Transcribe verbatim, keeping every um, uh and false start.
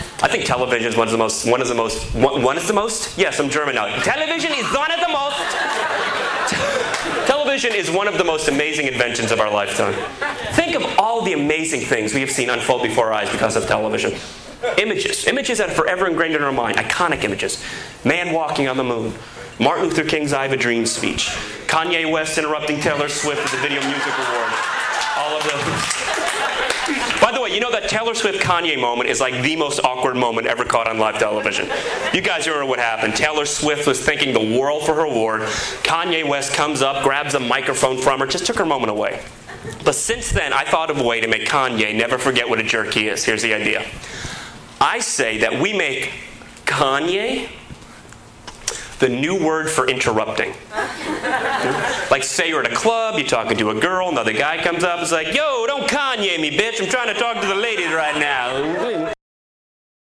I think television is one of the most, one of the most, one, one is the most? Yes, I'm German now. Television is one of the most. Television is one of the most amazing inventions of our lifetime. Think of all the amazing things we have seen unfold before our eyes because of television. Images. Images that are forever ingrained in our mind. Iconic images. Man walking on the moon. Martin Luther King's I Have a Dream speech. Kanye West interrupting Taylor Swift at the Video Music Awards. All of those. By the way, you know that Taylor Swift-Kanye moment is like the most awkward moment ever caught on live television. You guys remember what happened. Taylor Swift was thanking the world for her award. Kanye West comes up, grabs the microphone from her, just took her moment away. But since then, I thought of a way to make Kanye never forget what a jerk he is. Here's the idea. I say that we make Kanye the new word for interrupting. Like, say you're at a club, you're talking to a girl, another guy comes up and is like, yo, don't Kanye me, bitch, I'm trying to talk to the ladies right now.